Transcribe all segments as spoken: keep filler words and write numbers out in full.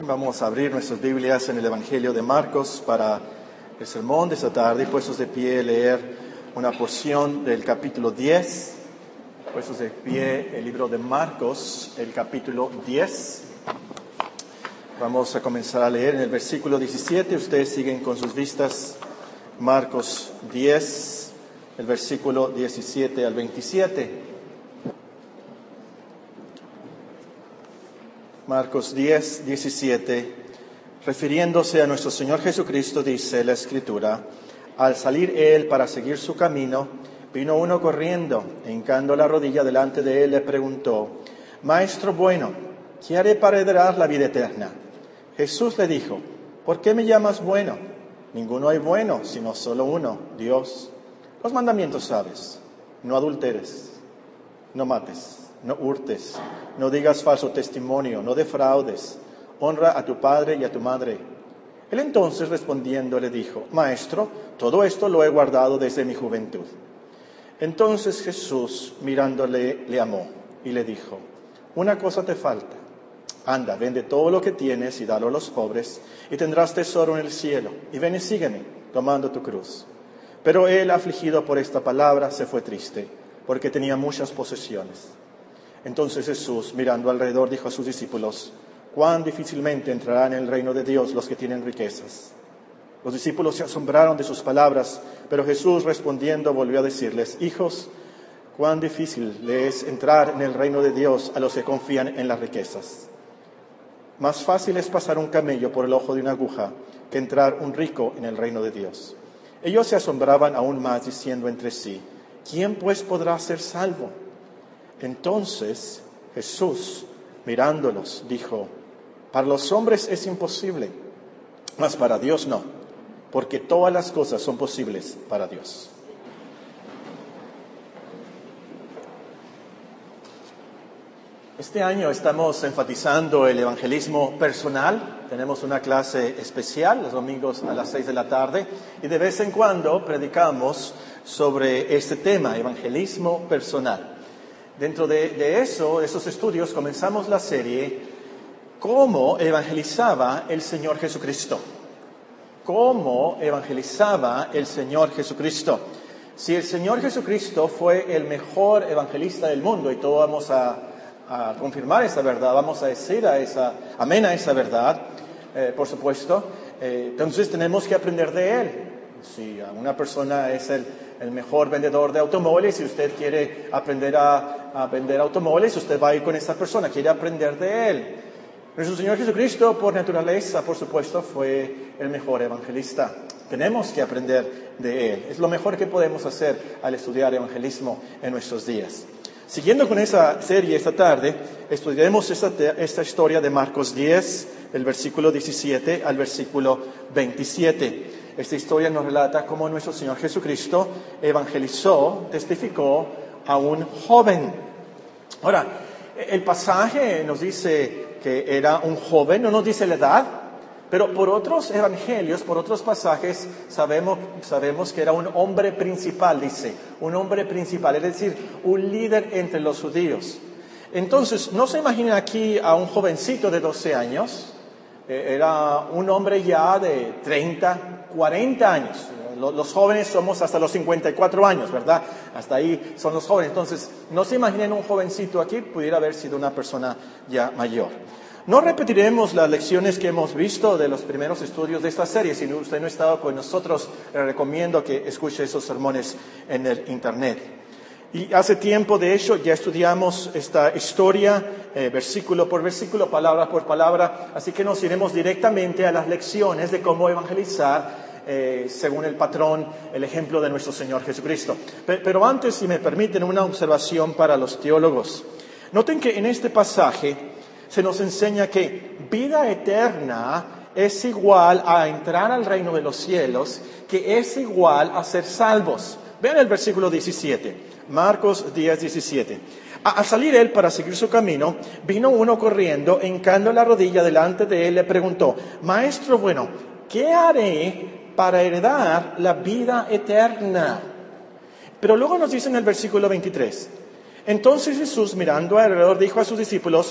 Vamos a abrir nuestras Biblias en el Evangelio de Marcos para el sermón de esta tarde, puestos de pie, leer una porción del capítulo diez, puestos de pie el libro de Marcos, el capítulo diez. Vamos a comenzar a leer en el versículo diecisiete, ustedes siguen con sus vistas, Marcos diez, el versículo diecisiete al veintisiete. Marcos diez, diecisiete, refiriéndose a nuestro Señor Jesucristo, dice la Escritura: al salir Él para seguir su camino, vino uno corriendo, e hincando la rodilla delante de Él, le preguntó: Maestro bueno, ¿qué haré para heredar la vida eterna? Jesús le dijo: ¿por qué me llamas bueno? Ninguno hay bueno, sino solo uno, Dios. Los mandamientos sabes: no adulteres, no mates, no hurtes, no digas falso testimonio, no defraudes, honra a tu padre y a tu madre. Él entonces respondiendo le dijo: Maestro, todo esto lo he guardado desde mi juventud. Entonces Jesús, mirándole, le amó y le dijo: una cosa te falta. Anda, vende todo lo que tienes y dalo a los pobres, y tendrás tesoro en el cielo. Y ven y sígueme, tomando tu cruz. Pero él, afligido por esta palabra, se fue triste, porque tenía muchas posesiones. Entonces Jesús, mirando alrededor, dijo a sus discípulos: cuán difícilmente entrarán en el reino de Dios los que tienen riquezas. Los discípulos se asombraron de sus palabras, pero Jesús respondiendo volvió a decirles: hijos, cuán difícil le es entrar en el reino de Dios a los que confían en las riquezas. Más fácil es pasar un camello por el ojo de una aguja que entrar un rico en el reino de Dios. Ellos se asombraban aún más, diciendo entre sí: ¿quién pues podrá ser salvo? Entonces Jesús, mirándolos, dijo: para los hombres es imposible, mas para Dios no, porque todas las cosas son posibles para Dios. Este año estamos enfatizando el evangelismo personal. Tenemos una clase especial los domingos a las seis de la tarde y de vez en cuando predicamos sobre este tema, evangelismo personal. Dentro de, de eso, de esos estudios, comenzamos la serie ¿cómo evangelizaba el Señor Jesucristo? ¿Cómo evangelizaba el Señor Jesucristo? Si el Señor Jesucristo fue el mejor evangelista del mundo, y todos vamos a, a confirmar esa verdad, vamos a decir a esa, amén a esa verdad, eh, por supuesto, eh, entonces tenemos que aprender de Él. Si una persona es el, el mejor vendedor de automóviles y usted quiere aprender a, a vender automóviles, usted va a ir con esa persona, quiere aprender de Él. Nuestro Señor Jesucristo, por naturaleza, por supuesto, fue el mejor evangelista. Tenemos que aprender de Él. Es lo mejor que podemos hacer al estudiar evangelismo en nuestros días. Siguiendo con esa serie esta tarde, estudiaremos esta, esta historia de Marcos diez, del versículo diecisiete al versículo veintisiete. Esta historia nos relata cómo nuestro Señor Jesucristo evangelizó, testificó a un joven. Ahora, el pasaje nos dice que era un joven, no nos dice la edad, pero por otros evangelios, por otros pasajes, sabemos, sabemos que era un hombre principal, dice, un hombre principal, es decir, un líder entre los judíos. Entonces, no se imaginen aquí a un jovencito de doce años, era un hombre ya de treinta, cuarenta años. Los jóvenes somos hasta los cincuenta y cuatro años, ¿verdad? Hasta ahí son los jóvenes. Entonces, no se imaginen un jovencito aquí, pudiera haber sido una persona ya mayor. No repetiremos las lecciones que hemos visto de los primeros estudios de esta serie. Si usted no ha estado con nosotros, le recomiendo que escuche esos sermones en el internet. Y hace tiempo, de hecho, ya estudiamos esta historia, eh, versículo por versículo, palabra por palabra, así que nos iremos directamente a las lecciones de cómo evangelizar eh, según el patrón, el ejemplo de nuestro Señor Jesucristo. Pero, pero antes, si me permiten, una observación para los teólogos. Noten que en este pasaje se nos enseña que vida eterna es igual a entrar al reino de los cielos, que es igual a ser salvos. Vean el versículo diecisiete. Marcos diez, diecisiete. Al salir él para seguir su camino, vino uno corriendo, hincando la rodilla delante de él, le preguntó: Maestro bueno, ¿qué haré para heredar la vida eterna? Pero luego nos dice en el versículo veintitrés: entonces Jesús, mirando alrededor, dijo a sus discípulos: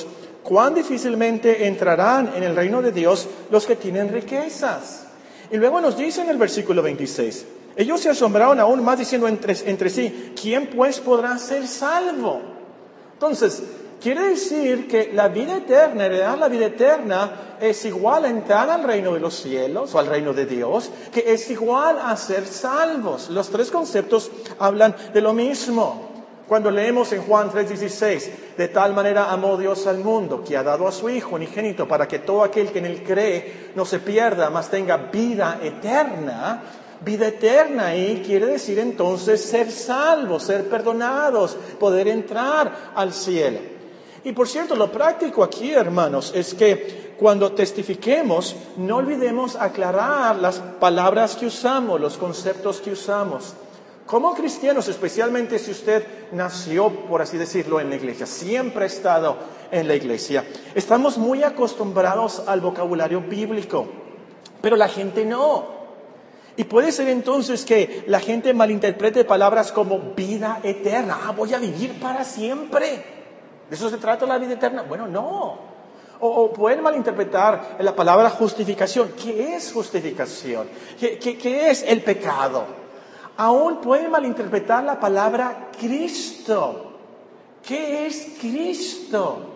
cuán difícilmente entrarán en el reino de Dios los que tienen riquezas. Y luego nos dice en el versículo veintiséis, ellos se asombraron aún más diciendo entre, entre sí, ¿quién pues podrá ser salvo? Entonces, quiere decir que la vida eterna, heredar la vida eterna, es igual a entrar al reino de los cielos o al reino de Dios, que es igual a ser salvos. Los tres conceptos hablan de lo mismo. Cuando leemos en Juan tres dieciséis, de tal manera amó Dios al mundo, que ha dado a su Hijo unigénito, para que todo aquel que en él cree no se pierda, mas tenga vida eterna. Vida eterna ahí quiere decir entonces ser salvos, ser perdonados, poder entrar al cielo. Y por cierto, lo práctico aquí, hermanos, es que cuando testifiquemos, no olvidemos aclarar las palabras que usamos, los conceptos que usamos. Como cristianos, especialmente si usted nació, por así decirlo, en la iglesia, siempre ha estado en la iglesia, estamos muy acostumbrados al vocabulario bíblico, pero la gente no. Y puede ser entonces que la gente malinterprete palabras como vida eterna. Ah, voy a vivir para siempre. ¿De eso se trata la vida eterna? Bueno, no. O, o pueden malinterpretar la palabra justificación. ¿Qué es justificación? ¿Qué, qué, qué es el pecado? Aún pueden malinterpretar la palabra Cristo. ¿Qué es Cristo?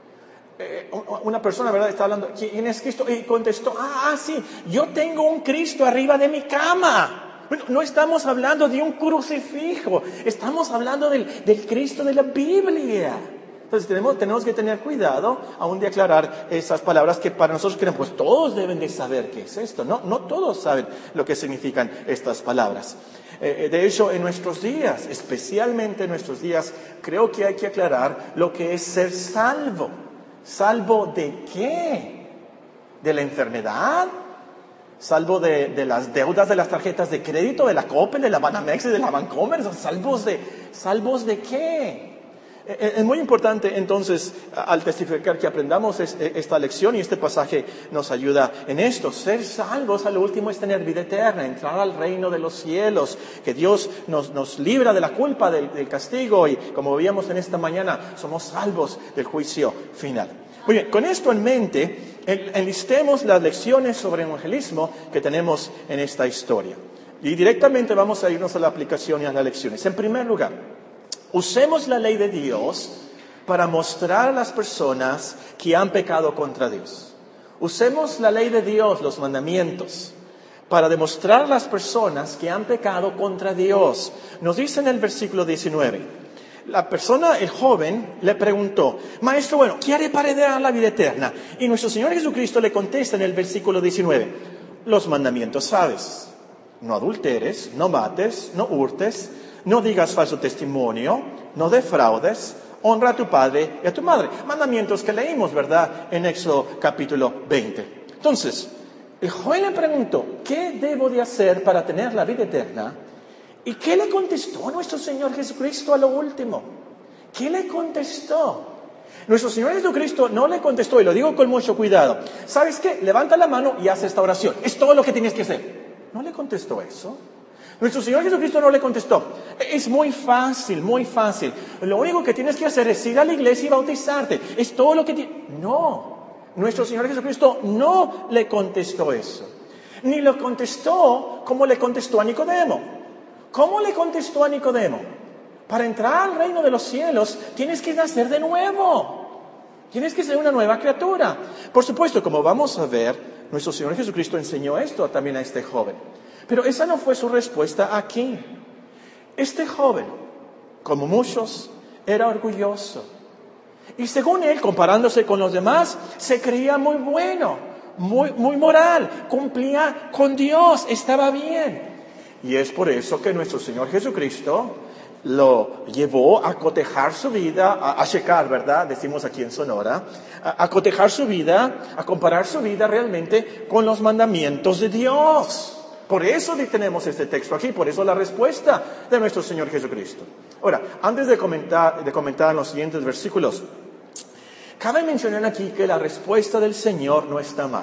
Eh, una persona, ¿verdad?, está hablando, ¿quién es Cristo? Y contestó, ah, ah, sí, yo tengo un Cristo arriba de mi cama. Bueno, no estamos hablando de un crucifijo, estamos hablando del, del Cristo de la Biblia. Entonces tenemos, tenemos que tener cuidado aún de aclarar esas palabras que para nosotros creemos, pues todos deben de saber qué es esto. No, no todos saben lo que significan estas palabras. Eh, de hecho, en nuestros días, especialmente en nuestros días, creo que hay que aclarar lo que es ser salvo. ¿Salvo de qué? ¿De la enfermedad? ¿Salvo de, de las deudas de las tarjetas de crédito, de la Coppel, de la Banamex y de la Bancomer? ¿Salvos de, ¿Salvos de qué? Es muy importante entonces al testificar que aprendamos esta lección y este pasaje nos ayuda en esto. Ser salvos a lo último es tener vida eterna, entrar al reino de los cielos, que Dios nos, nos libra de la culpa, del, del castigo y como veíamos en esta mañana somos salvos del juicio final. Muy bien, con esto en mente enlistemos las lecciones sobre evangelismo que tenemos en esta historia y directamente vamos a irnos a la aplicación y a las lecciones. En primer lugar, usemos la ley de Dios para mostrar a las personas que han pecado contra Dios. Usemos la ley de Dios, los mandamientos, para demostrar a las personas que han pecado contra Dios. Nos dice en el versículo diecinueve, la persona, el joven, le preguntó, Maestro, bueno, ¿qué haré para heredar la vida eterna? Y nuestro Señor Jesucristo le contesta en el versículo diecinueve, los mandamientos sabes, no adulteres, no mates, no hurtes, no digas falso testimonio, no defraudes, honra a tu padre y a tu madre. Mandamientos que leímos, ¿verdad?, en Éxodo capítulo veinte. Entonces, el joven le preguntó, ¿qué debo de hacer para tener la vida eterna? ¿Y qué le contestó nuestro Señor Jesucristo a lo último? ¿Qué le contestó? Nuestro Señor Jesucristo no le contestó, y lo digo con mucho cuidado. ¿Sabes qué? Levanta la mano y haz esta oración. Es todo lo que tienes que hacer. No le contestó eso. Nuestro Señor Jesucristo no le contestó. Es muy fácil, muy fácil. Lo único que tienes que hacer es ir a la iglesia y bautizarte. Es todo lo que tienes. No. Nuestro Señor Jesucristo no le contestó eso. Ni lo contestó como le contestó a Nicodemo. ¿Cómo le contestó a Nicodemo? Para entrar al reino de los cielos tienes que nacer de nuevo. Tienes que ser una nueva criatura. Por supuesto, como vamos a ver, nuestro Señor Jesucristo enseñó esto también a este joven. Pero esa no fue su respuesta aquí. Este joven, como muchos, era orgulloso. Y según él, comparándose con los demás, se creía muy bueno, muy, muy moral, cumplía con Dios, estaba bien. Y es por eso que nuestro Señor Jesucristo lo llevó a cotejar su vida, a, a checar, ¿verdad? Decimos aquí en Sonora, a, a cotejar su vida, a comparar su vida realmente con los mandamientos de Dios. Por eso tenemos este texto aquí, por eso la respuesta de nuestro Señor Jesucristo. Ahora, antes de comentar, de comentar los siguientes versículos, cabe mencionar aquí que la respuesta del Señor no está mal.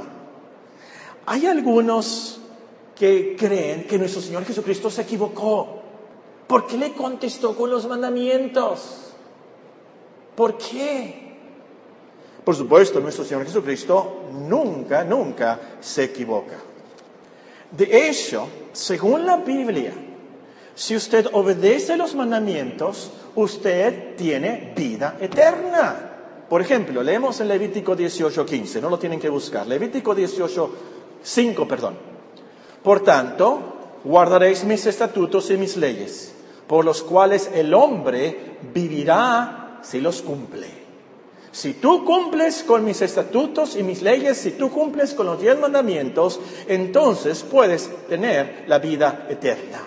Hay algunos que creen que nuestro Señor Jesucristo se equivocó. ¿Por qué le contestó con los mandamientos? ¿Por qué? Por supuesto, nuestro Señor Jesucristo nunca, nunca se equivoca. De hecho, según la Biblia, si usted obedece los mandamientos, usted tiene vida eterna. Por ejemplo, leemos en Levítico dieciocho quince, no lo tienen que buscar. Levítico dieciocho cinco, perdón. Por tanto, guardaréis mis estatutos y mis leyes, por los cuales el hombre vivirá si los cumple. Si tú cumples con mis estatutos y mis leyes, si tú cumples con los diez mandamientos, entonces puedes tener la vida eterna.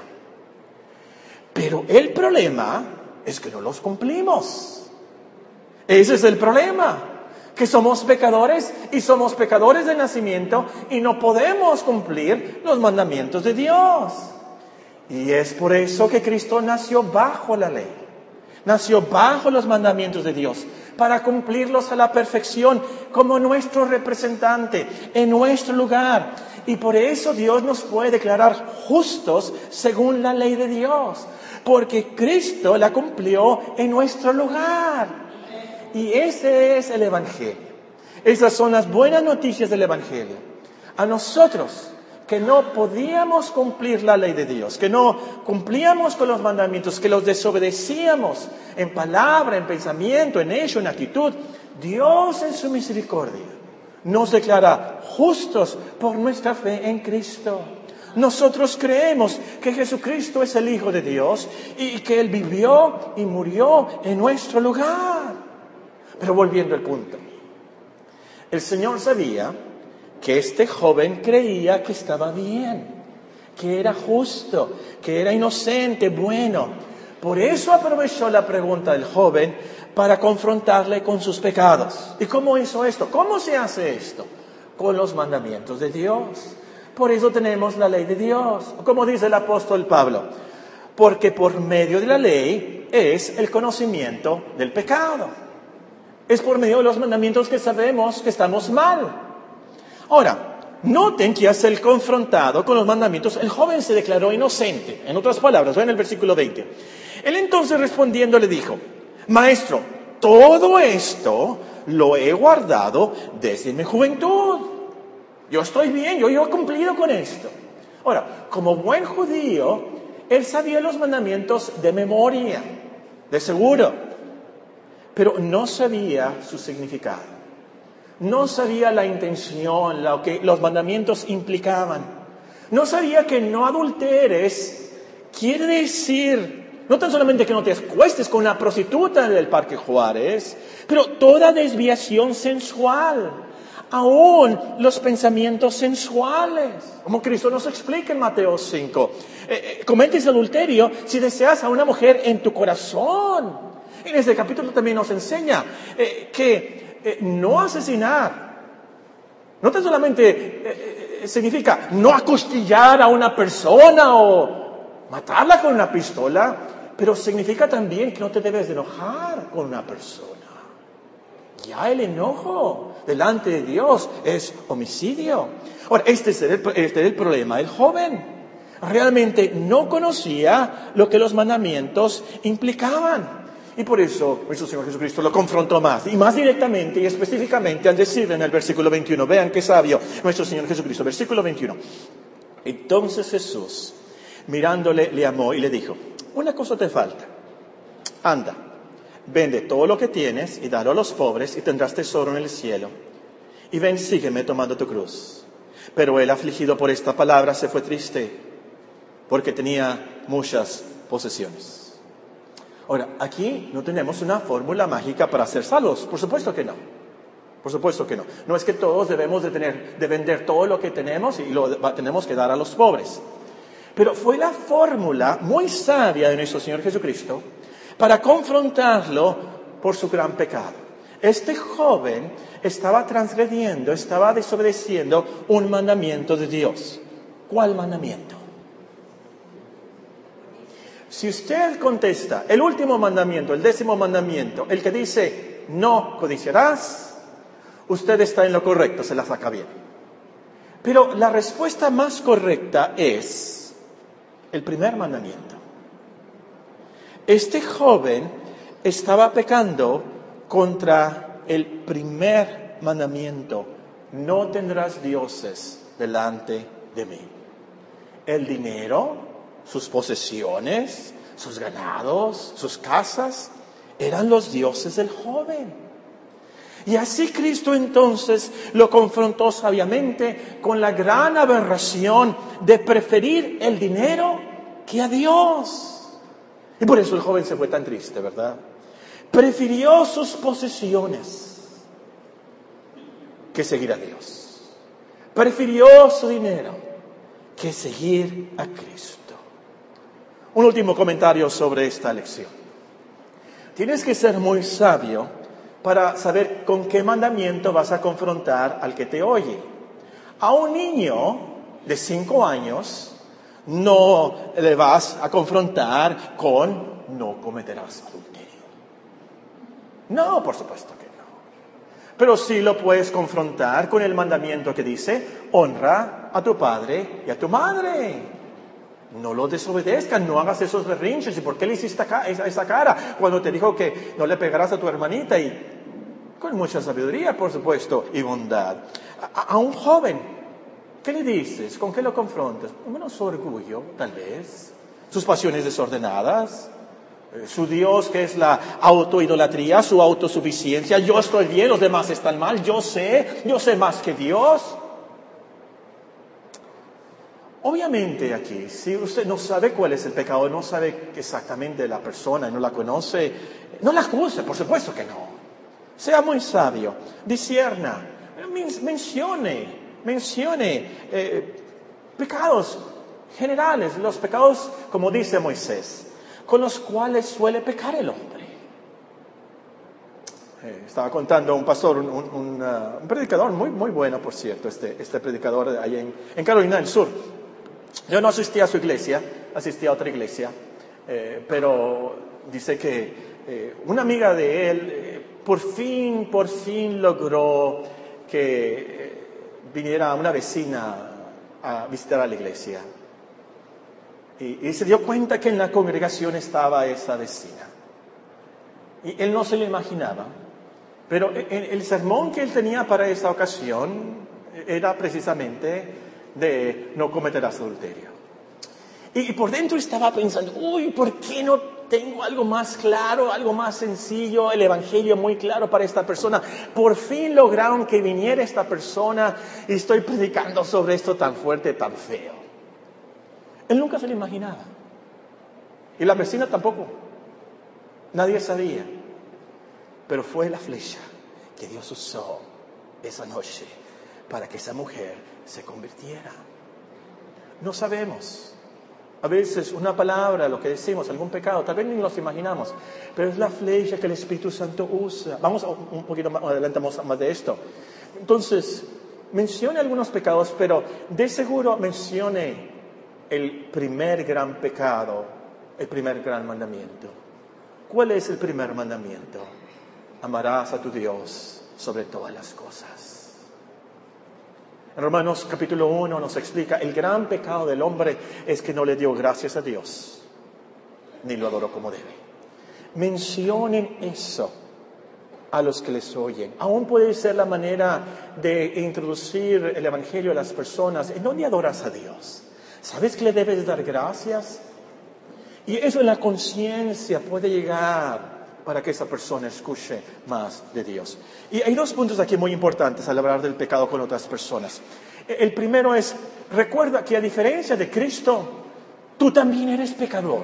Pero el problema es que no los cumplimos. Ese es el problema, que somos pecadores y somos pecadores de nacimiento y no podemos cumplir los mandamientos de Dios. Y es por eso que Cristo nació bajo la ley, nació bajo los mandamientos de Dios, para cumplirlos a la perfección como nuestro representante en nuestro lugar. Y por eso Dios nos puede declarar justos según la ley de Dios, porque Cristo la cumplió en nuestro lugar. Y ese es el Evangelio. Esas son las buenas noticias del Evangelio. A nosotros, que no podíamos cumplir la ley de Dios, que no cumplíamos con los mandamientos, que los desobedecíamos en palabra, en pensamiento, en hecho, en actitud, Dios en su misericordia nos declara justos por nuestra fe en Cristo. Nosotros creemos que Jesucristo es el Hijo de Dios y que Él vivió y murió en nuestro lugar. Pero volviendo al punto, el Señor sabía que este joven creía que estaba bien, que era justo, que era inocente, bueno. Por eso aprovechó la pregunta del joven para confrontarle con sus pecados. ¿Y cómo hizo esto? ¿Cómo se hace esto? Con los mandamientos de Dios. Por eso tenemos la ley de Dios. Como dice el apóstol Pablo, porque por medio de la ley es el conocimiento del pecado. Es por medio de los mandamientos que sabemos que estamos mal. Ahora, noten que al ser confrontado con los mandamientos, el joven se declaró inocente. En otras palabras, vean el versículo veinte. Él entonces respondiendo le dijo, Maestro, todo esto lo he guardado desde mi juventud. Yo estoy bien, yo, yo he cumplido con esto. Ahora, como buen judío, él sabía los mandamientos de memoria, de seguro, pero no sabía su significado. No sabía la intención, lo que los mandamientos implicaban. No sabía que no adulteres quiere decir, no tan solamente que no te acuestes con una prostituta del Parque Juárez, pero toda desviación sensual, aún los pensamientos sensuales, como Cristo nos explica en Mateo cinco. Eh, eh, cometes adulterio si deseas a una mujer en tu corazón. En este capítulo también nos enseña eh, que Eh, no asesinar, no tan solamente eh, eh, significa no acostillar a una persona o matarla con una pistola, pero significa también que no te debes de enojar con una persona. Ya el enojo delante de Dios es homicidio. Ahora, este es el, este es el problema del joven. Realmente no conocía lo que los mandamientos implicaban. Y por eso nuestro Señor Jesucristo lo confrontó más, y más directamente y específicamente al decirle en el versículo veintiuno, vean qué sabio nuestro Señor Jesucristo, versículo veintiuno. Entonces Jesús, mirándole, le amó y le dijo, una cosa te falta, anda, vende todo lo que tienes y dalo a los pobres y tendrás tesoro en el cielo. Y ven, sígueme tomando tu cruz. Pero él, afligido por esta palabra, se fue triste, porque tenía muchas posesiones. Ahora, aquí no tenemos una fórmula mágica para ser salvos. Por supuesto que no. Por supuesto que no. No es que todos debemos de tener, de vender todo lo que tenemos y lo tenemos que dar a los pobres. Pero fue la fórmula muy sabia de nuestro Señor Jesucristo para confrontarlo por su gran pecado. Este joven estaba transgrediendo, estaba desobedeciendo un mandamiento de Dios. ¿Cuál mandamiento? Si usted contesta el último mandamiento, el décimo mandamiento, el que dice no codiciarás, usted está en lo correcto, se la saca bien. Pero la respuesta más correcta es el primer mandamiento. Este joven estaba pecando contra el primer mandamiento: no tendrás dioses delante de mí. El dinero, sus posesiones, sus ganados, sus casas, eran los dioses del joven. Y así Cristo entonces lo confrontó sabiamente con la gran aberración de preferir el dinero que a Dios. Y por eso el joven se fue tan triste, ¿verdad? Prefirió sus posesiones que seguir a Dios. Prefirió su dinero que seguir a Cristo. Un último comentario sobre esta lección. Tienes que ser muy sabio para saber con qué mandamiento vas a confrontar al que te oye. A un niño de cinco años no le vas a confrontar con no cometerás adulterio. No, por supuesto que no. Pero sí lo puedes confrontar con el mandamiento que dice: honra a tu padre y a tu madre. No lo desobedezcas, no hagas esos berrinches. ¿Y por qué le hiciste esa cara cuando te dijo que no le pegarás a tu hermanita? Y con mucha sabiduría, por supuesto, y bondad. A, a un joven, ¿qué le dices? ¿Con qué lo confrontas? Bueno, su orgullo, tal vez. Sus pasiones desordenadas. Su Dios, que es la autoidolatría, su autosuficiencia. Yo estoy bien, los demás están mal. Yo sé, yo sé más que Dios. Obviamente aquí, si usted no sabe cuál es el pecado, no sabe exactamente la persona, no la conoce, no la acuse, por supuesto que no. Sea muy sabio, discierna, mencione, mencione eh, pecados generales, los pecados, como dice Moisés, con los cuales suele pecar el hombre. Eh, estaba contando un pastor, un, un, un, uh, un predicador muy, muy bueno, por cierto, este, este predicador ahí en, en Carolina del Sur. Yo no asistí a su iglesia, asistí a otra iglesia, eh, pero dice que eh, una amiga de él eh, por fin, por fin logró que eh, viniera una vecina a visitar a la iglesia. Y, y se dio cuenta que en la congregación estaba esa vecina. Y él no se lo imaginaba, pero el, el sermón que él tenía para esa ocasión era precisamente de no cometerás adulterio. Y, y por dentro estaba pensando, uy, ¿por qué no tengo algo más claro, algo más sencillo, el evangelio muy claro para esta persona? Por fin lograron que viniera esta persona y estoy predicando sobre esto tan fuerte, tan feo. Él nunca se lo imaginaba. Y la vecina tampoco. Nadie sabía. Pero fue la flecha que Dios usó esa noche para que esa mujer se convirtiera. No sabemos. A veces una palabra, lo que decimos, algún pecado, tal vez ni nos imaginamos, pero es la flecha que el Espíritu Santo usa. Vamos un poquito más adelante más de esto. Entonces, mencione algunos pecados, pero de seguro mencione el primer gran pecado, el primer gran mandamiento. ¿Cuál es el primer mandamiento? Amarás a tu Dios sobre todas las cosas. En Romanos capítulo uno nos explica, el gran pecado del hombre es que no le dio gracias a Dios, ni lo adoró como debe. Mencionen eso a los que les oyen. Aún puede ser la manera de introducir el evangelio a las personas. ¿En dónde adoras a Dios? ¿Sabes que le debes dar gracias? Y eso en la conciencia puede llegar para que esa persona escuche más de Dios. Y hay dos puntos aquí muy importantes al hablar del pecado con otras personas. El primero es, recuerda que a diferencia de Cristo, tú también eres pecador.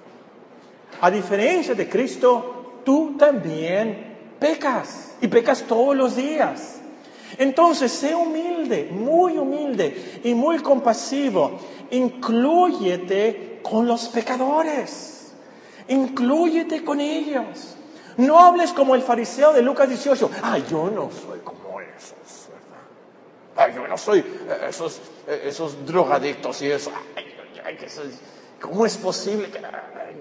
A diferencia de Cristo, tú también pecas. Y pecas todos los días. Entonces, sé humilde, muy humilde y muy compasivo. Inclúyete con los pecadores. Inclúyete con ellos. No hables como el fariseo de Lucas dieciocho. Ah, yo no soy como esos, ¿verdad? Ah, yo no soy esos, esos drogadictos y eso. Ay, ay, ay, que soy, ¿cómo es posible que...? Ay,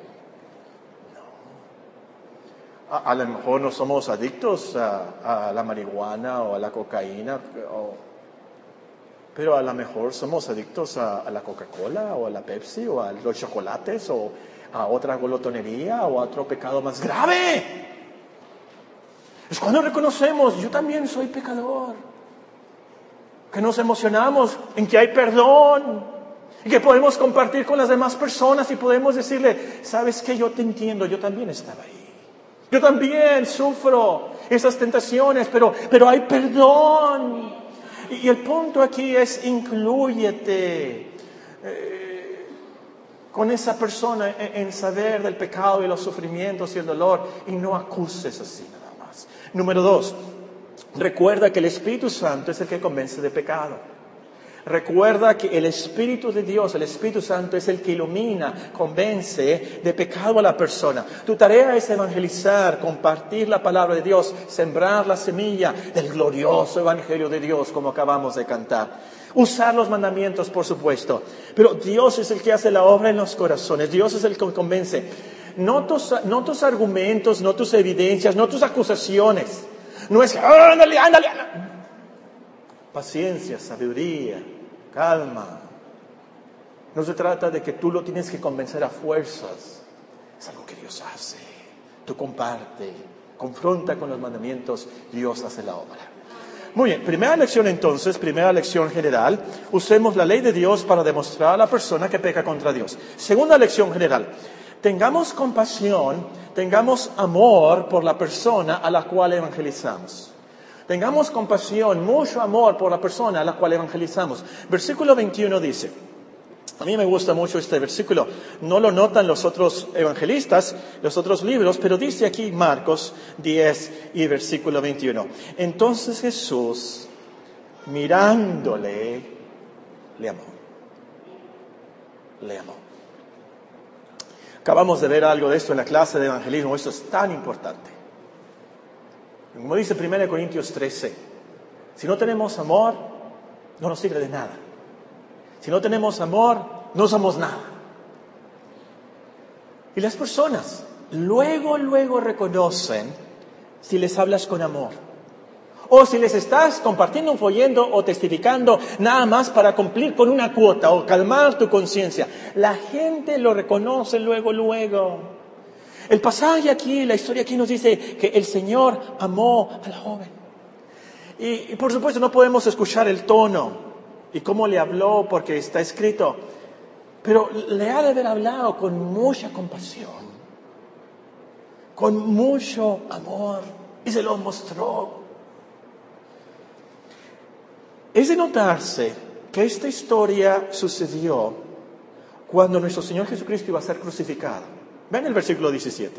no. A, a lo mejor no somos adictos a, a la marihuana o a la cocaína, o, pero a lo mejor somos adictos a, a la Coca-Cola o a la Pepsi o a los chocolates o a otra glotonería o a otro pecado más grave. Es cuando reconocemos, yo también soy pecador. Que nos emocionamos en que hay perdón. Y que podemos compartir con las demás personas y podemos decirle, ¿sabes qué? Yo te entiendo, yo también estaba ahí. Yo también sufro esas tentaciones, pero, pero hay perdón. Y, y el punto aquí es, inclúyete eh, con esa persona en, en saber del pecado y los sufrimientos y el dolor y no acuses así nada más. Número dos, recuerda que el Espíritu Santo es el que convence de pecado. Recuerda que el Espíritu de Dios, el Espíritu Santo, es el que ilumina, convence de pecado a la persona. Tu tarea es evangelizar, compartir la palabra de Dios, sembrar la semilla del glorioso Evangelio de Dios, como acabamos de cantar. Usar los mandamientos, por supuesto. Pero Dios es el que hace la obra en los corazones. Dios es el que convence. No tus, no tus argumentos, no tus evidencias, no tus acusaciones. No es, ándale, ándale, ándale. Paciencia, sabiduría, calma. No se trata de que tú lo tienes que convencer a fuerzas. Es algo que Dios hace. Tú comparte, confronta con los mandamientos, Dios hace la obra. Muy bien, primera lección entonces, primera lección general. Usemos la ley de Dios para demostrar a la persona que peca contra Dios. Segunda lección general. Tengamos compasión, tengamos amor por la persona a la cual evangelizamos. Tengamos compasión, mucho amor por la persona a la cual evangelizamos. Versículo veintiuno dice, a mí me gusta mucho este versículo, no lo notan los otros evangelistas, los otros libros, pero dice aquí Marcos diez y versículo veintiuno. Entonces Jesús, mirándole, le amó. Le amó. Acabamos de ver algo de esto en la clase de evangelismo, esto es tan importante. Como dice primera Corintios trece, si no tenemos amor, no nos sirve de nada. Si no tenemos amor, no somos nada. Y las personas luego, luego reconocen si les hablas con amor. O si les estás compartiendo un folleto o testificando nada más para cumplir con una cuota o calmar tu conciencia. La gente lo reconoce luego, luego. El pasaje aquí, la historia aquí nos dice que el Señor amó a la joven. Y, y por supuesto no podemos escuchar el tono y cómo le habló porque está escrito. Pero le ha de haber hablado con mucha compasión, con mucho amor y se lo mostró. Es de notarse que esta historia sucedió cuando nuestro Señor Jesucristo iba a ser crucificado. Ven el versículo diecisiete.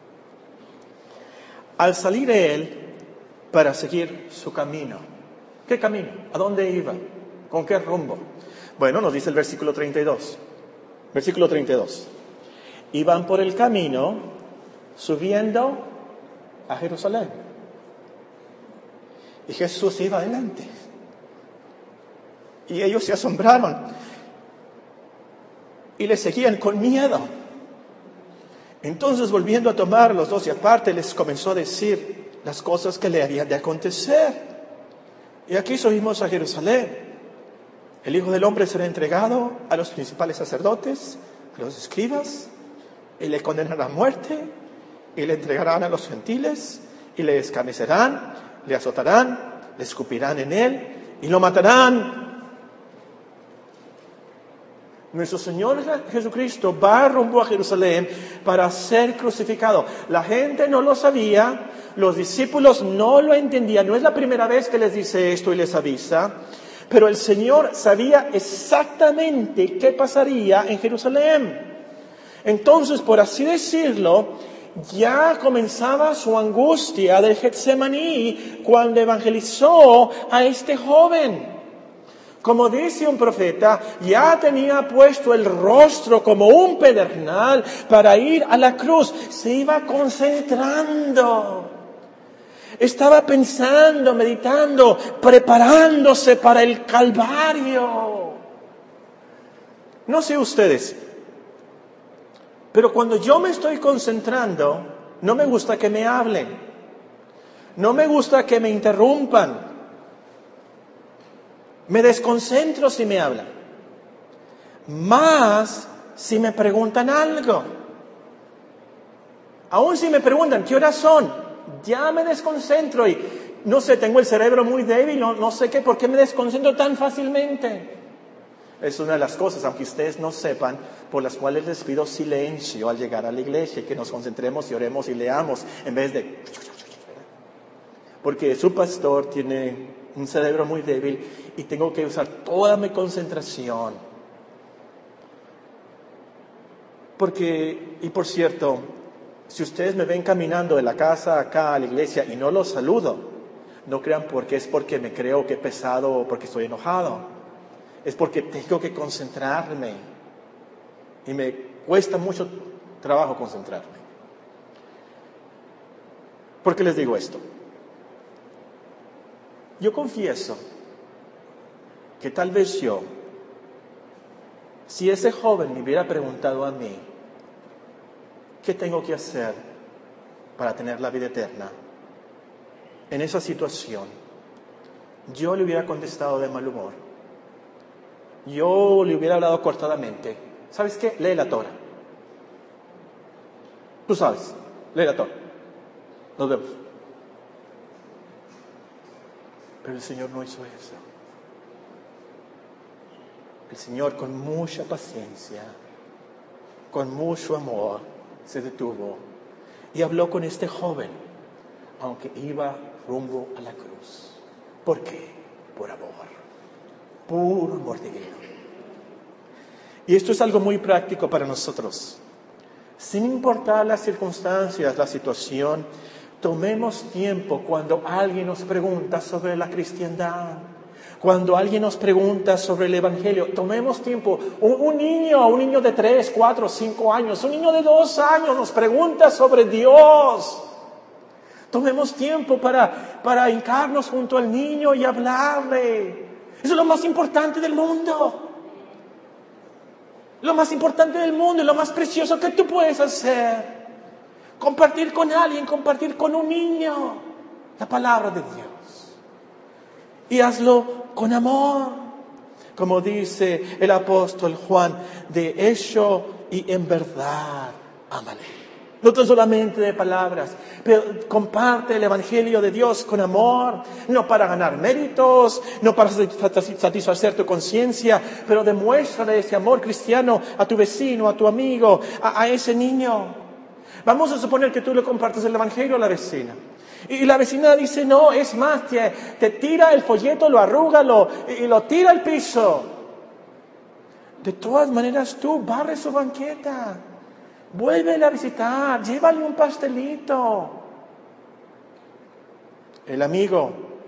Al salir él para seguir su camino. ¿Qué camino? ¿A dónde iba? ¿Con qué rumbo? Bueno, nos dice el versículo treinta y dos. Versículo treinta y dos. Iban por el camino subiendo a Jerusalén. Y Jesús iba adelante. Y ellos se asombraron. Y le seguían con miedo. Entonces, volviendo a tomar los doce aparte, les comenzó a decir las cosas que le habían de acontecer. Y aquí subimos a Jerusalén. El Hijo del Hombre será entregado a los principales sacerdotes, a los escribas, y le condenarán a muerte, y le entregarán a los gentiles, y le escarnecerán, le azotarán, le escupirán en él, y lo matarán. Nuestro Señor Jesucristo va rumbo a Jerusalén para ser crucificado. La gente no lo sabía, los discípulos no lo entendían. No es la primera vez que les dice esto y les avisa, pero el Señor sabía exactamente qué pasaría en Jerusalén. Entonces, por así decirlo, ya comenzaba su angustia del Getsemaní cuando evangelizó a este joven. Como dice un profeta, ya tenía puesto el rostro como un pedernal para ir a la cruz. Se iba concentrando. Estaba pensando, meditando, preparándose para el Calvario. No sé ustedes, pero cuando yo me estoy concentrando, no me gusta que me hablen. No me gusta que me interrumpan. Me desconcentro si me hablan. Más si me preguntan algo. Aún si me preguntan, ¿qué horas son? Ya me desconcentro y no sé, tengo el cerebro muy débil, no, no sé qué, ¿por qué me desconcentro tan fácilmente? Es una de las cosas, aunque ustedes no sepan, por las cuales les pido silencio al llegar a la iglesia y que nos concentremos y oremos y leamos en vez de... Porque su pastor tiene un cerebro muy débil y tengo que usar toda mi concentración. Porque, y por cierto, si ustedes me ven caminando de la casa acá a la iglesia y no los saludo, no crean porque es porque me creo que he pesado o porque estoy enojado. Es porque tengo que concentrarme y me cuesta mucho trabajo concentrarme. ¿Por qué les digo esto? Yo confieso que tal vez yo, si ese joven me hubiera preguntado a mí, ¿qué tengo que hacer para tener la vida eterna? En esa situación, yo le hubiera contestado de mal humor. Yo le hubiera hablado cortadamente. ¿Sabes qué? Lee la Torah. Tú sabes, lee la Torah. Nos vemos. Pero el Señor no hizo eso. El Señor, con mucha paciencia, con mucho amor, se detuvo y habló con este joven, aunque iba rumbo a la cruz. ¿Por qué? Por amor. Puro amor divino. Y esto es algo muy práctico para nosotros. Sin importar las circunstancias, la situación, tomemos tiempo cuando alguien nos pregunta sobre la cristiandad, cuando alguien nos pregunta sobre el evangelio, tomemos tiempo. Un, un niño, un niño de tres, cuatro, cinco años, un niño de dos años nos pregunta sobre Dios. Tomemos tiempo para, para hincarnos junto al niño y hablarle. Eso es lo más importante del mundo. Lo más importante del mundo y lo más precioso que tú puedes hacer. Compartir con alguien, compartir con un niño la palabra de Dios. Y hazlo con amor. Como dice el apóstol Juan, de hecho y en verdad, ámale. No tan solamente de palabras, pero comparte el evangelio de Dios con amor, no para ganar méritos, no para satisfacer tu conciencia, pero demuéstrale ese amor cristiano a tu vecino, a tu amigo, a, a ese niño. Vamos a suponer que tú le compartes el evangelio a la vecina. Y la vecina dice, no, es más, te, te tira el folleto, lo arruga lo, y lo tira al piso. De todas maneras tú barres su banqueta. Vuélvele a visitar, llévale un pastelito. El amigo,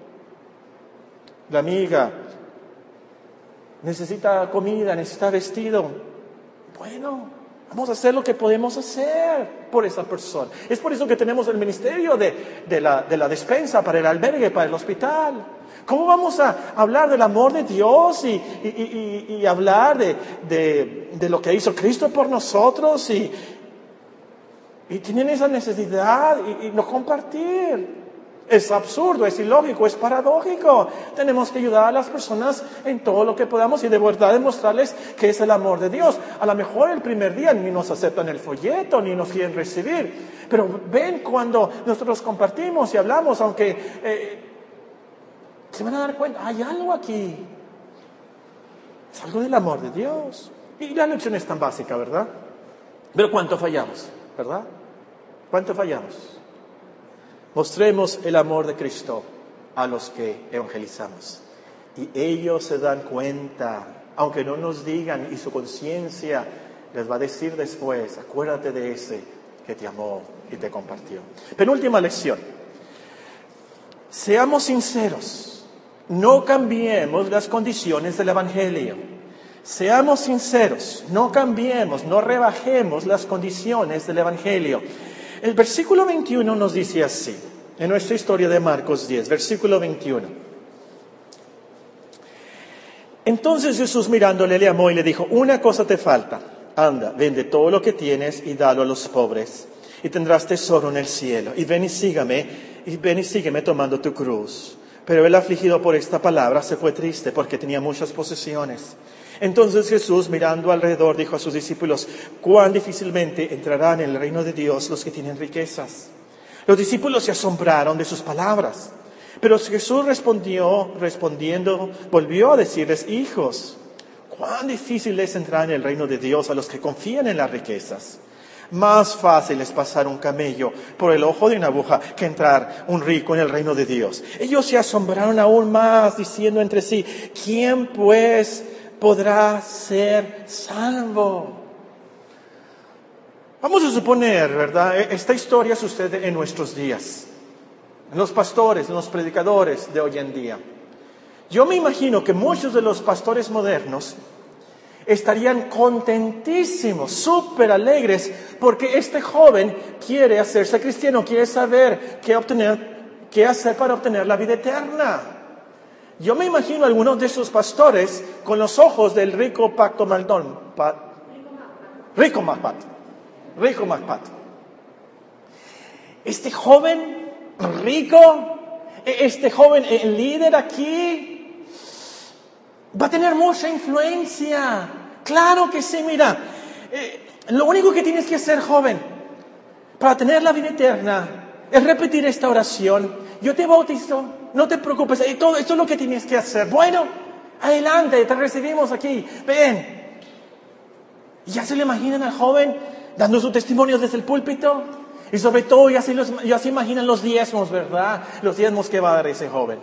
la amiga, necesita comida, necesita vestido. Bueno, vamos a hacer lo que podemos hacer por esa persona. Es por eso que tenemos el ministerio de, de, la, de la despensa para el albergue, para el hospital. ¿Cómo vamos a hablar del amor de Dios y, y, y, y hablar de, de, de lo que hizo Cristo por nosotros y, y tienen esa necesidad y, y no compartir? Es absurdo, es ilógico, es paradójico. Tenemos que ayudar a las personas en todo lo que podamos y de verdad demostrarles que es el amor de Dios. A lo mejor el primer día ni nos aceptan el folleto, ni nos quieren recibir. Pero ven cuando nosotros compartimos y hablamos, aunque eh, se van a dar cuenta, hay algo aquí. Es algo del amor de Dios. Y la lección es tan básica, ¿verdad? Pero ¿cuánto fallamos? ¿Verdad? ¿Cuánto fallamos? Mostremos el amor de Cristo a los que evangelizamos. Y ellos se dan cuenta, aunque no nos digan, y su conciencia les va a decir después, acuérdate de ese que te amó y te compartió. Penúltima lección. Seamos sinceros. No cambiemos las condiciones del evangelio. Seamos sinceros. No cambiemos, no rebajemos las condiciones del evangelio. El versículo veintiuno nos dice así, en nuestra historia de Marcos diez, versículo veintiuno. Entonces Jesús mirándole le amó y le dijo, una cosa te falta, anda, vende todo lo que tienes y dalo a los pobres, y tendrás tesoro en el cielo, y ven y sígame, y ven y sígueme tomando tu cruz. Pero él, afligido por esta palabra, se fue triste porque tenía muchas posesiones. Entonces Jesús, mirando alrededor, dijo a sus discípulos, cuán difícilmente entrarán en el reino de Dios los que tienen riquezas. Los discípulos se asombraron de sus palabras. Pero Jesús respondió, respondiendo, volvió a decirles: hijos, cuán difícil es entrar en el reino de Dios a los que confían en las riquezas. Más fácil es pasar un camello por el ojo de una aguja que entrar un rico en el reino de Dios. Ellos se asombraron aún más, diciendo entre sí: ¿quién pues podrá ser salvo? Vamos a suponer, ¿verdad? Esta historia sucede en nuestros días, en los pastores, en los predicadores de hoy en día. Yo me imagino que muchos de los pastores modernos estarían contentísimos, súper alegres, porque este joven quiere hacerse cristiano, quiere saber qué obtener, qué hacer para obtener la vida eterna. Yo me imagino a algunos de esos pastores con los ojos del rico Pacto Maldón, pa, Rico Macpat, Rico Macpat. Este joven rico, este joven el líder aquí, va a tener mucha influencia. Claro que sí, mira. Eh, lo único que tienes que hacer, joven, para tener la vida eterna, es repetir esta oración: yo te bautizo, no te preocupes, eh, todo, esto es lo que tienes que hacer. Bueno, adelante, te recibimos aquí, ven. Y ya se le imaginan al joven dando su testimonio desde el púlpito. Y sobre todo, ya se, los, ya se imaginan los diezmos, ¿verdad? Los diezmos que va a dar ese joven.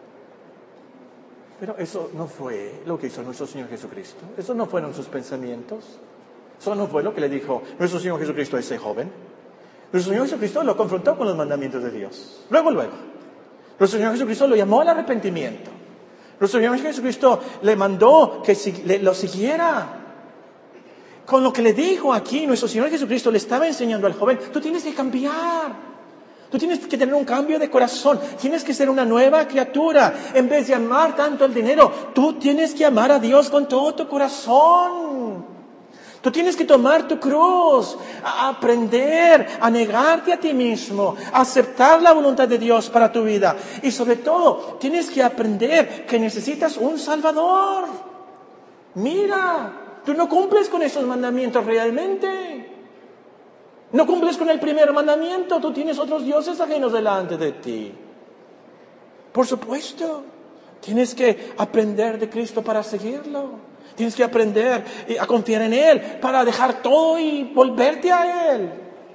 Pero eso no fue lo que hizo nuestro Señor Jesucristo. Eso no fueron sus pensamientos. Eso no fue lo que le dijo nuestro Señor Jesucristo a ese joven. Nuestro Señor Jesucristo lo confrontó con los mandamientos de Dios. Luego, luego. Nuestro Señor Jesucristo lo llamó al arrepentimiento. Nuestro Señor Jesucristo le mandó que le, lo siguiera. Con lo que le dijo aquí, nuestro Señor Jesucristo le estaba enseñando al joven: tú tienes que cambiar. Tú tienes que tener un cambio de corazón. Tienes que ser una nueva criatura. En vez de amar tanto el dinero, tú tienes que amar a Dios con todo tu corazón. Tú tienes que tomar tu cruz, a aprender a negarte a ti mismo, a aceptar la voluntad de Dios para tu vida. Y sobre todo, tienes que aprender que necesitas un Salvador. Mira, tú no cumples con esos mandamientos realmente. No cumples con el primer mandamiento, tú tienes otros dioses ajenos delante de ti. Por supuesto, tienes que aprender de Cristo para seguirlo. Tienes que aprender a confiar en Él para dejar todo y volverte a Él.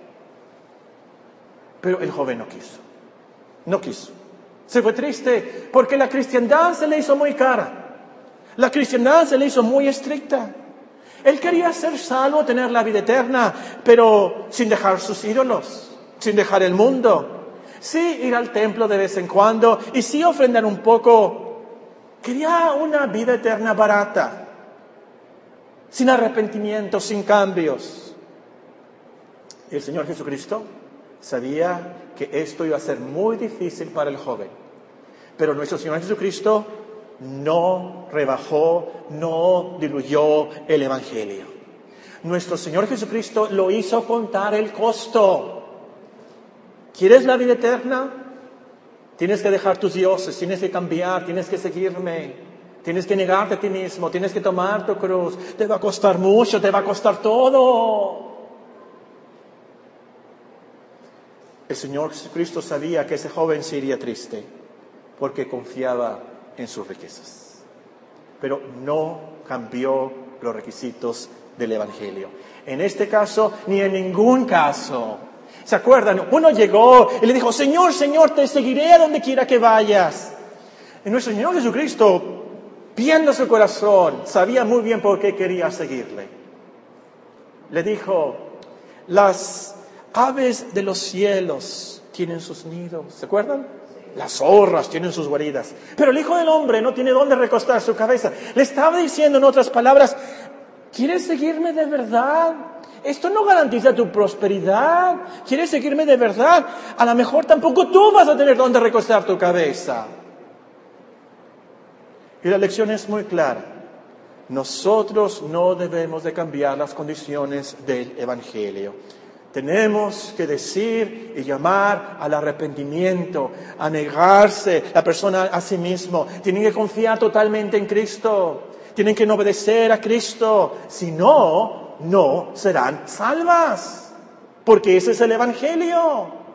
Pero el joven no quiso. No quiso. Se fue triste porque la cristiandad se le hizo muy cara. La cristiandad se le hizo muy estricta. Él quería ser salvo, tener la vida eterna, pero sin dejar sus ídolos, sin dejar el mundo. Sí, ir al templo de vez en cuando y sí ofrendar un poco. Quería una vida eterna barata, sin arrepentimiento, sin cambios. Y el Señor Jesucristo sabía que esto iba a ser muy difícil para el joven. Pero nuestro Señor Jesucristo no rebajó, no diluyó el Evangelio. Nuestro Señor Jesucristo lo hizo contar el costo. ¿Quieres la vida eterna? Tienes que dejar tus dioses, tienes que cambiar, tienes que seguirme, tienes que negarte a ti mismo, tienes que tomar tu cruz. Te va a costar mucho, te va a costar todo. El Señor Jesucristo sabía que ese joven se iría triste porque confiaba en sus riquezas, pero no cambió los requisitos del Evangelio. En este caso, ni en ningún caso. ¿Se acuerdan? Uno llegó y le dijo: Señor, Señor, te seguiré a donde quiera que vayas. Y nuestro Señor Jesucristo, viendo su corazón, sabía muy bien por qué quería seguirle. Le dijo: las aves de los cielos tienen sus nidos. ¿Se acuerdan? Las zorras tienen sus guaridas, pero el Hijo del Hombre no tiene dónde recostar su cabeza. Le estaba diciendo, en otras palabras: ¿quieres seguirme de verdad? Esto no garantiza tu prosperidad. ¿Quieres seguirme de verdad? A lo mejor tampoco tú vas a tener dónde recostar tu cabeza. Y la lección es muy clara. Nosotros no debemos de cambiar las condiciones del Evangelio. Tenemos que decir y llamar al arrepentimiento, a negarse la persona a sí mismo. Tienen que confiar totalmente en Cristo. Tienen que obedecer a Cristo. Si no, no serán salvas. Porque ese es el Evangelio.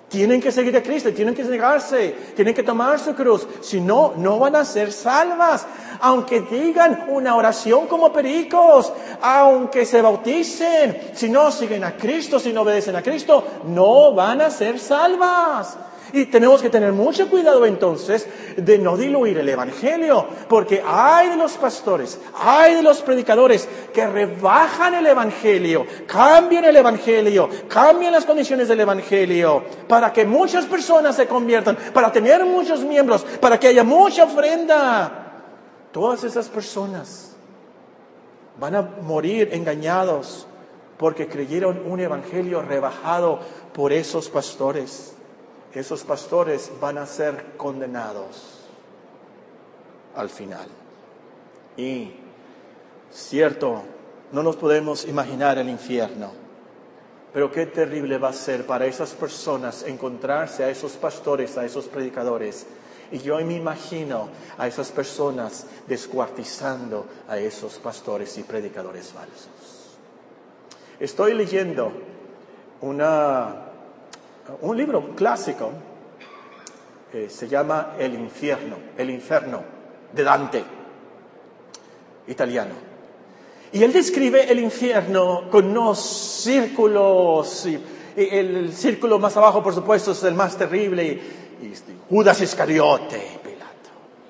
Tienen que seguir a Cristo, tienen que negarse, tienen que tomar su cruz. Si no, no van a ser salvas. Aunque digan una oración como pericos, aunque se bauticen, si no siguen a Cristo, si no obedecen a Cristo, no van a ser salvas. Y tenemos que tener mucho cuidado entonces de no diluir el Evangelio, porque hay de los pastores, hay de los predicadores que rebajan el Evangelio, cambian el Evangelio, cambian las condiciones del Evangelio, para que muchas personas se conviertan, para tener muchos miembros, para que haya mucha ofrenda. Todas esas personas van a morir engañados porque creyeron un Evangelio rebajado por esos pastores. Esos pastores van a ser condenados al final. Y, cierto, no nos podemos imaginar el infierno, pero qué terrible va a ser para esas personas encontrarse a esos pastores, a esos predicadores. Y yo me imagino a esas personas descuartizando a esos pastores y predicadores falsos. Estoy leyendo una... un libro clásico, eh, se llama El infierno, El infierno, de Dante, italiano. Y él describe el infierno con unos círculos, y, y el círculo más abajo, por supuesto, es el más terrible, y, y Judas Iscariote, Pilato.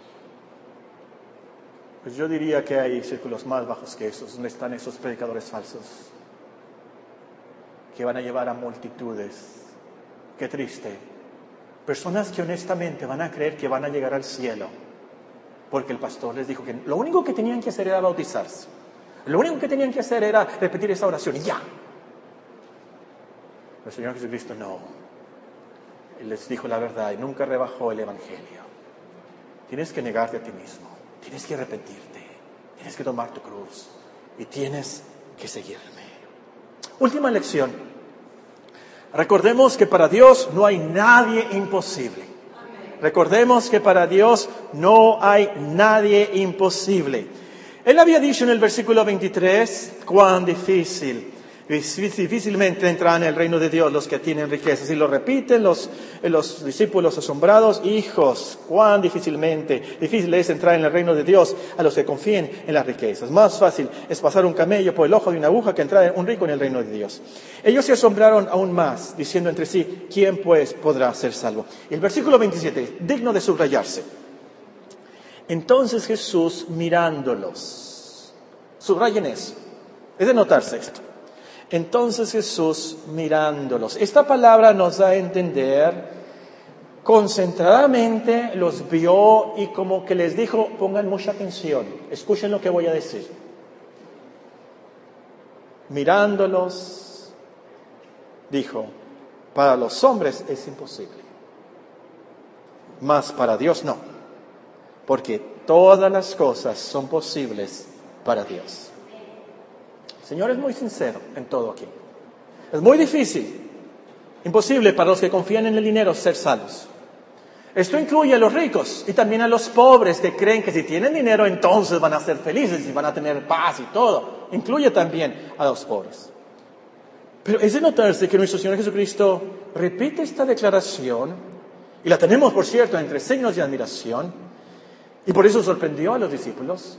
Pues yo diría que hay círculos más bajos que esos, donde están esos predicadores falsos, que van a llevar a multitudes. Qué triste. Personas que honestamente van a creer que van a llegar al cielo, porque el pastor les dijo que lo único que tenían que hacer era bautizarse. Lo único que tenían que hacer era repetir esa oración y ya. El Señor Jesucristo no. Él les dijo la verdad y nunca rebajó el Evangelio. Tienes que negarte a ti mismo. Tienes que arrepentirte. Tienes que tomar tu cruz. Y tienes que seguirme. Última lección. Recordemos que para Dios no hay nadie imposible. Recordemos que para Dios no hay nadie imposible. Él había dicho en el versículo veintitrés, cuán difícil, difícilmente entrarán en el reino de Dios los que tienen riquezas. Y lo repiten los, los discípulos asombrados, hijos, cuán difícilmente, difícil es entrar en el reino de Dios a los que confíen en las riquezas. Más fácil es pasar un camello por el ojo de una aguja que entrar un rico en el reino de Dios. Ellos se asombraron aún más, diciendo entre sí, ¿quién pues podrá ser salvo? Y el versículo veintisiete, digno de subrayarse. Entonces Jesús mirándolos, subrayen eso, es de notarse esto. Entonces Jesús mirándolos. Esta palabra nos da a entender, concentradamente los vio y como que les dijo, pongan mucha atención, escuchen lo que voy a decir. Mirándolos, dijo, para los hombres es imposible, mas para Dios no. Porque todas las cosas son posibles para Dios. El Señor es muy sincero en todo aquí. Es muy difícil, imposible para los que confían en el dinero ser salvos. Esto incluye a los ricos y también a los pobres que creen que si tienen dinero entonces van a ser felices y van a tener paz y todo. Incluye también a los pobres. Pero es de notarse que nuestro Señor Jesucristo repite esta declaración, y la tenemos, por cierto, entre signos de admiración, y por eso sorprendió a los discípulos.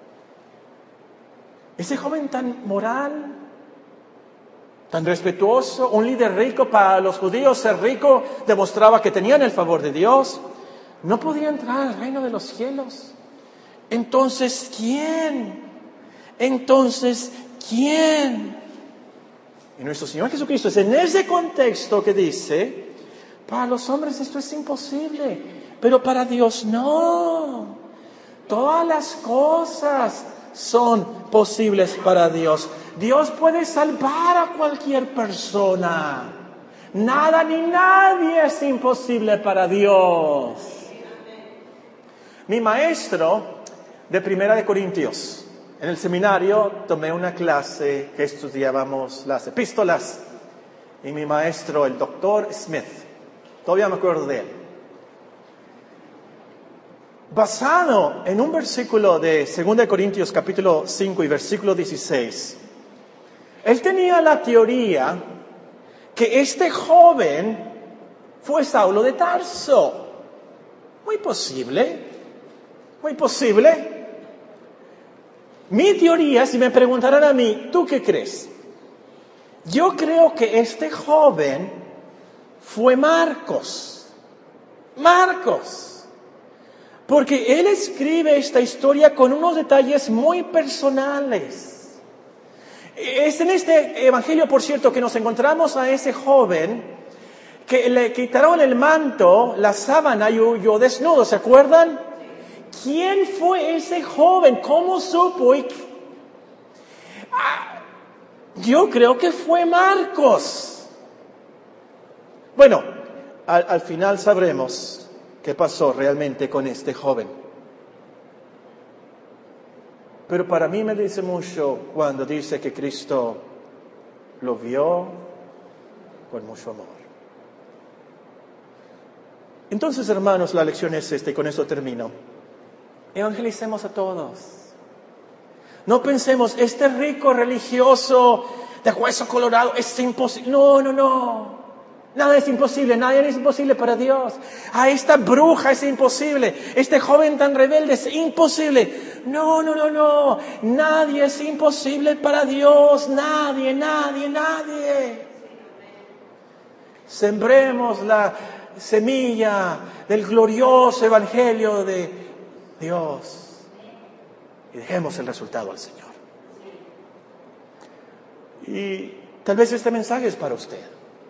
Ese joven tan moral, tan respetuoso, un líder rico. Para los judíos ser rico demostraba que tenían el favor de Dios. No podía entrar al reino de los cielos. Entonces, ¿quién? Entonces, ¿quién? Y nuestro Señor Jesucristo es en ese contexto que dice, para los hombres esto es imposible, pero para Dios no. Todas las cosas son posibles para Dios. Dios puede salvar a cualquier persona. Nada ni nadie es imposible para Dios. Mi maestro de Primera de Corintios, en el seminario tomé una clase que estudiábamos las epístolas, y mi maestro, el doctor Smith, todavía me acuerdo de él, basado en un versículo de Segunda de Corintios capítulo cinco y versículo dieciséis, él tenía la teoría que este joven fue Saulo de Tarso. Muy posible, muy posible. Mi teoría, si me preguntaran a mí, ¿tú qué crees? Yo creo que este joven fue Marcos. Marcos. Porque él escribe esta historia con unos detalles muy personales. Es en este evangelio, por cierto, que nos encontramos a ese joven que le quitaron el manto, la sábana y huyó desnudo, ¿se acuerdan? ¿Quién fue ese joven? ¿Cómo supo? Y... Ah, yo creo que fue Marcos. Bueno, al, al final sabremos qué pasó realmente con este joven. Pero para mí me dice mucho cuando dice que Cristo lo vio con mucho amor. Entonces, hermanos, la lección es esta y con eso termino. Evangelicemos a todos. No pensemos, este rico religioso de hueso colorado es imposible. No, no, no. Nada es imposible, nada es imposible para Dios. A esta bruja es imposible. Este joven tan rebelde es imposible. No, no, no, no. Nadie es imposible para Dios. Nadie, nadie, nadie. Sembremos la semilla del glorioso evangelio de Dios y dejemos el resultado al Señor. Y tal vez este mensaje es para usted.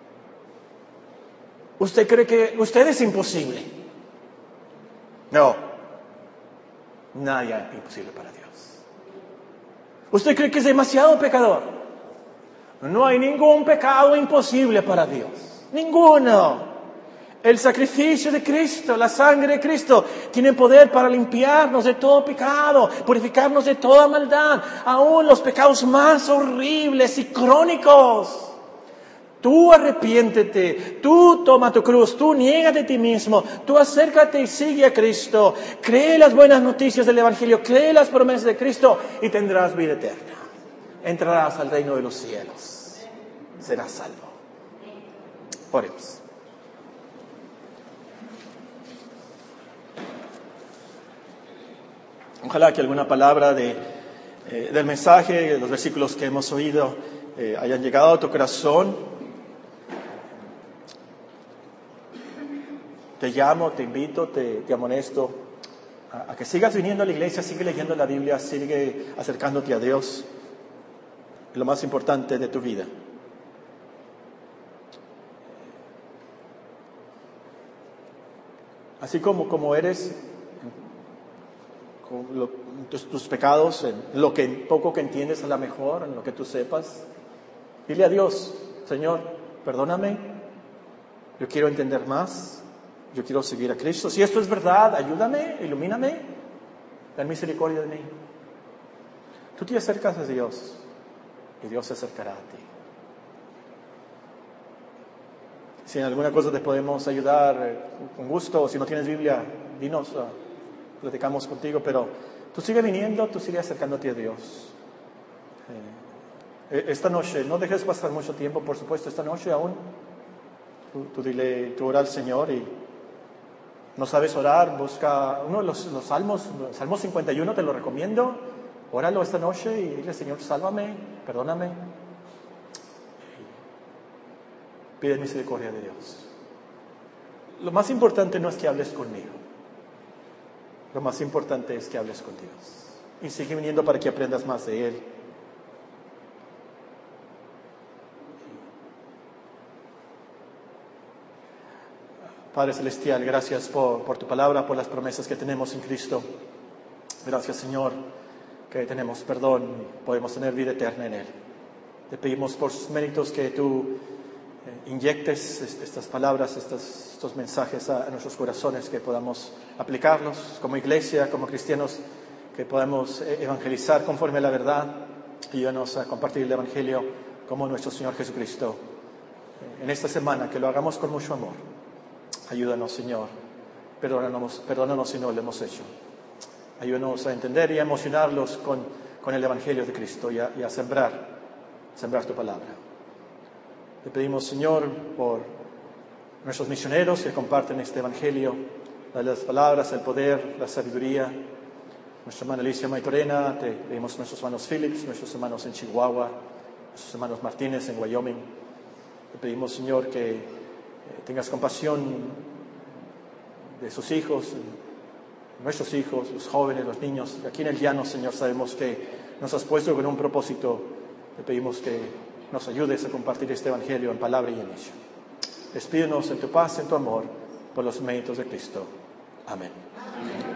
¿Usted cree que usted es imposible? No. Nadie es imposible para Dios. ¿Usted cree que es demasiado pecador? No hay ningún pecado imposible para Dios. Ninguno. El sacrificio de Cristo, la sangre de Cristo, tiene poder para limpiarnos de todo pecado, purificarnos de toda maldad, aún los pecados más horribles y crónicos. Tú arrepiéntete, tú toma tu cruz, tú niégate a ti mismo, tú acércate y sigue a Cristo, cree las buenas noticias del Evangelio, cree las promesas de Cristo y tendrás vida eterna. Entrarás al reino de los cielos, serás salvo. Oremos. Ojalá que alguna palabra de, eh, del mensaje, de los versículos que hemos oído, eh, hayan llegado a tu corazón. Te llamo, te invito, te, te amonesto a, a que sigas viniendo a la iglesia, sigue leyendo la Biblia, sigue acercándote a Dios. Es lo más importante de tu vida. Así como, como eres, con lo, tus, tus pecados, en lo que poco que entiendes a lo mejor, en lo que tú sepas, dile a Dios, Señor, perdóname, yo quiero entender más, yo quiero seguir a Cristo. Si esto es verdad, ayúdame, ilumíname, ten misericordia de mí. Tú te acercas a Dios y Dios se acercará a ti. Si en alguna cosa te podemos ayudar, con gusto, o si no tienes Biblia, dinos, uh, platicamos contigo, pero tú sigue viniendo, tú sigue acercándote a Dios. Eh, esta noche, no dejes pasar mucho tiempo, por supuesto, esta noche aún, tú, tú dile, tú ora al Señor y no sabes orar, busca uno de los, los salmos, Salmo cincuenta y uno, te lo recomiendo, óralo esta noche y dile, Señor, sálvame, perdóname. Pide misericordia de Dios. Lo más importante no es que hables conmigo. Lo más importante es que hables con Dios. Y sigue viniendo para que aprendas más de Él. Padre Celestial, gracias por, por tu palabra, por las promesas que tenemos en Cristo. Gracias, Señor, que tenemos perdón y podemos tener vida eterna en Él. Te pedimos por sus méritos que tú inyectes estas palabras, estos, estos mensajes a, a nuestros corazones, que podamos aplicarlos como iglesia, como cristianos, que podamos evangelizar conforme a la verdad. Ayúdanos a compartir el Evangelio como nuestro Señor Jesucristo en esta semana, que lo hagamos con mucho amor. Ayúdanos, Señor, perdónanos, perdónanos si no lo hemos hecho. Ayúdanos a entender y a emocionarlos con, con el Evangelio de Cristo y a, y a sembrar, sembrar tu palabra. Te pedimos, Señor, por nuestros misioneros que comparten este evangelio, las palabras, el poder, la sabiduría. Nuestra hermana Alicia Maitorena, te pedimos nuestros hermanos Phillips, nuestros hermanos en Chihuahua, nuestros hermanos Martínez en Wyoming. Te pedimos, Señor, que eh, tengas compasión de sus hijos, nuestros hijos, los jóvenes, los niños. Aquí en el llano, Señor, sabemos que nos has puesto con un propósito. Te pedimos que nos ayudes a compartir este evangelio en palabra y en hecho. Despídenos en tu paz, en tu amor, por los méritos de Cristo. Amén. Amén.